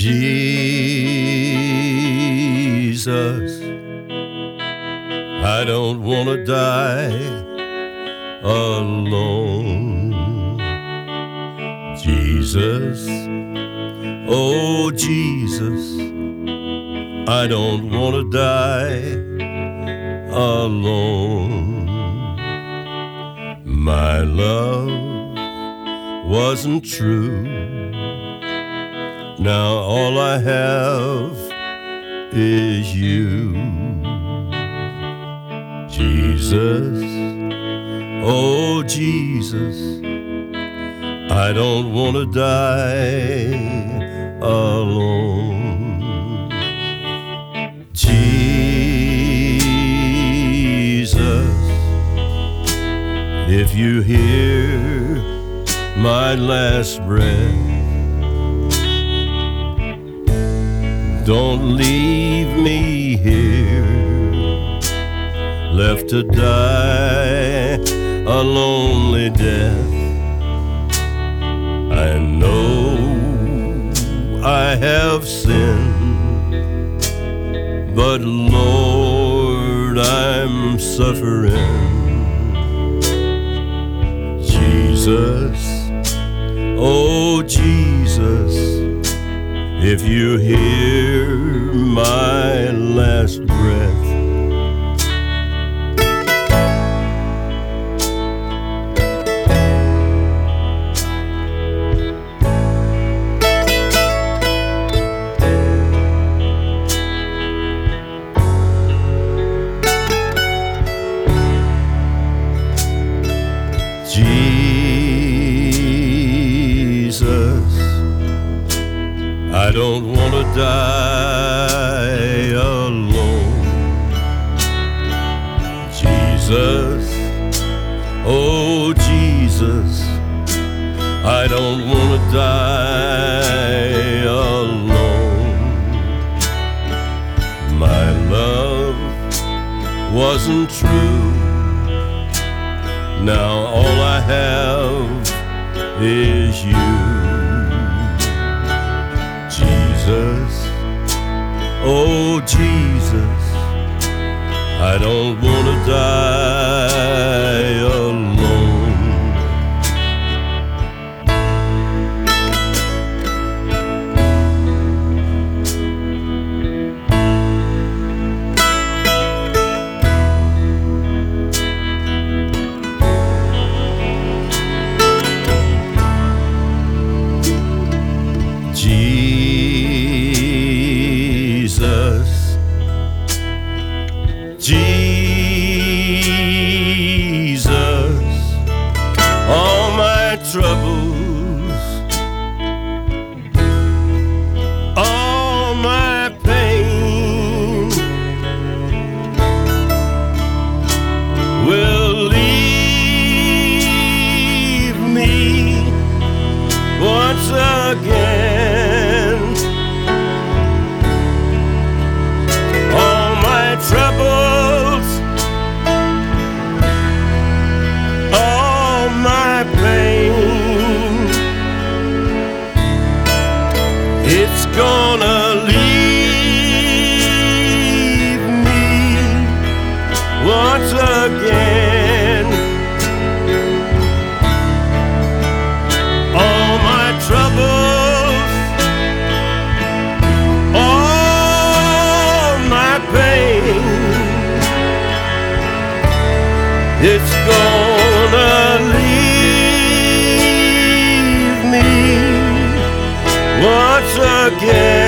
Jesus, I don't want to die alone. Jesus, oh Jesus, I don't want to die alone. My love wasn't true. Now all I have is you. Jesus, oh Jesus, I don't want to die alone. Jesus, if you hear my last breath, don't leave me here, left to die a lonely death. I know I have sinned, but Lord, I'm suffering. Jesus, oh Jesus, if you hear my last breath, Jesus, I don't want to die alone. Jesus, oh Jesus, I don't want to die alone. My love wasn't true. Now all I have is you. Jesus, oh Jesus, I don't want to die alone. Jesus, all my troubles, all my pain will leave me once again. All my troubles, all my pain, it's gonna leave me once again. All my troubles, all my pain, it's gonna leave me once again.